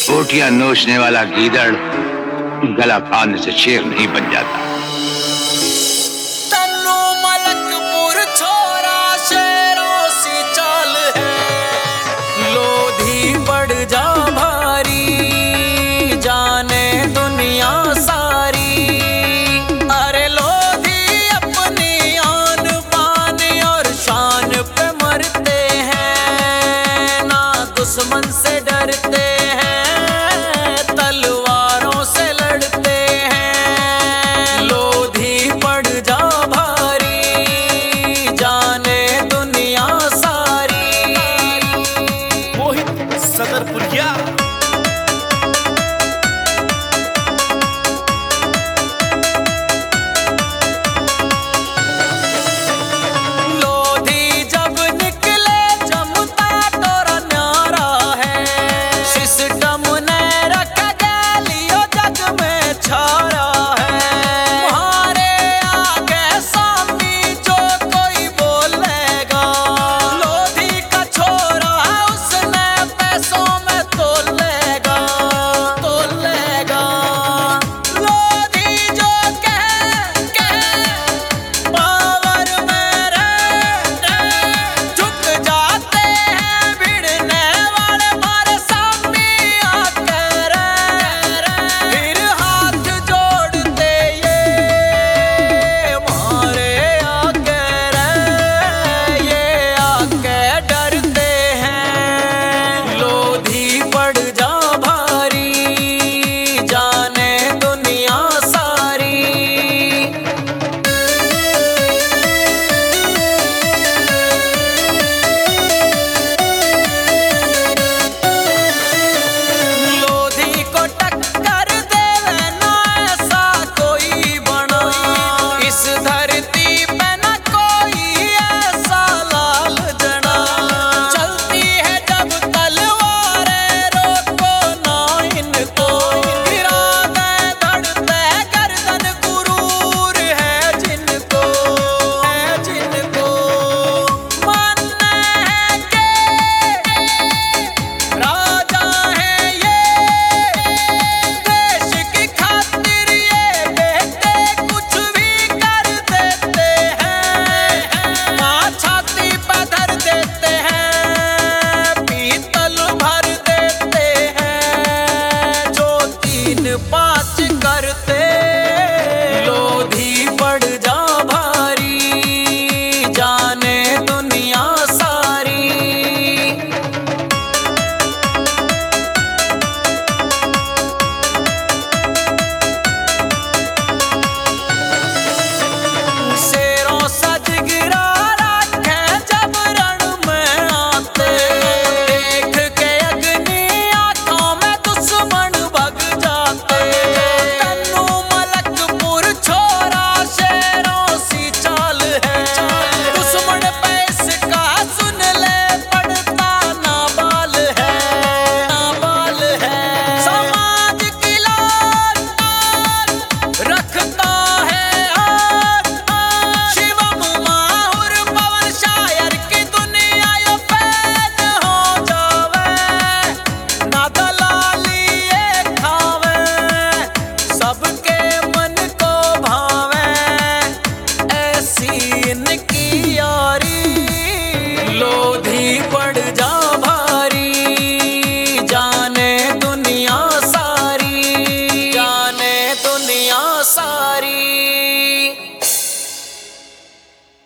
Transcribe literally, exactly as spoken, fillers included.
बोटियां नोचने वाला गीदड़ गला फाड़ने से शेर नहीं बन जाता। तन्नू मलकपुर छोरा शेरों सी चाल है, लोधी पड़ जा भारी जाने दुनिया सारी। अरे लोधी अपनी आन बान और शान पे मरते हैं, ना दुश्मन से डरते हैं, तलवारों से लड़ते हैं। लोधी पड़ जा भारी जाने दुनिया सारी। मोहित सदरपुर